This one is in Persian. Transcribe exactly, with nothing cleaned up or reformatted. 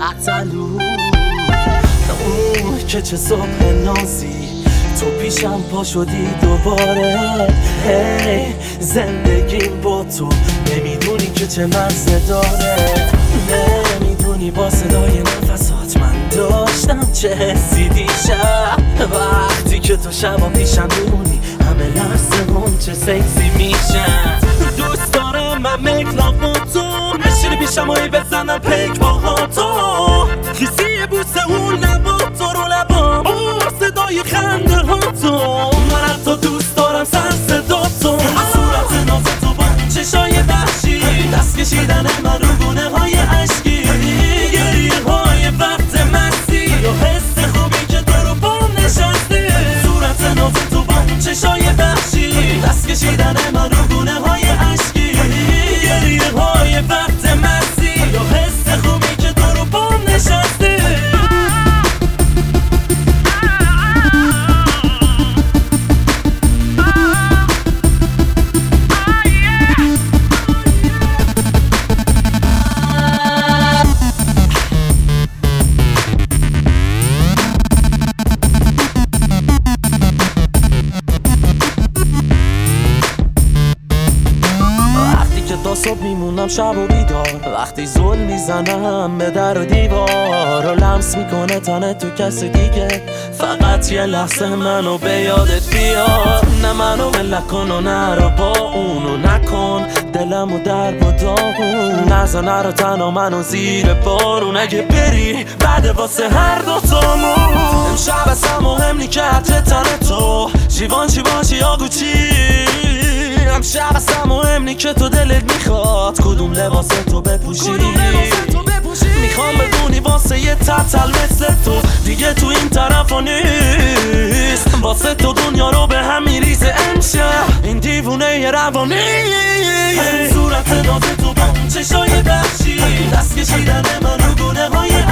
قتلو اون که چه صبح نازی تو پیشم پا شدی دوباره. هی زندگیم با تو نمیدونی که چه مزه داره، نمیدونی با صدای نفسات من داشتم چه حسی دیشب. وقتی که تو شبا پیشم میمونی همه لحظه‌مون چه سکسی میشن. دوست دارم من مکلاق با تو نشینی پیشم و بزنم پیک با تو، کسی بوسه اون لبا تو رو لبا صدای خنده ها تو. من حتی دوست دارم سر صدا تو، صورت ناز تو با چشای وحشی، دست کشیدن من رو گونه های عشقی، گریه های وقت مستی یا حس خوبی که تو رو با نشستی. صورت ناز تو با چشای وحشی، دست کشیدن من رو گونه های عشقی، گریه های وقت مستی یا حس خوبی که تو رو با نشستی. تا صبح میمونم شب و بیدار، وقتی زل میزنم به در و دیوار و لمس میکنه تنه تو کس دیگه، فقط یه لحظه منو به یادت بیار. نه منو ملک کن و نرو با اونو نکن دلمو در با داغون، نزن نرو تنها منو زیر بارون. اگه بری بعد واسه هر دوتامون امشب اصلا مهم نی که عطر تنه تو شیوان چی باشی یا گوچی. امشب اصلا مهم نی که تو دلت میخواد کدوم لباس تو بپوشی. میخوام بدونی واسه یه تتل مثل تو دیگه تو این طرفا نیست، واسه تو دنیا رو به هم میریزه امشب این دیوونه ی روانی. صورت ناز تو با چشای وحشی، دست کشیدن من رو گونه های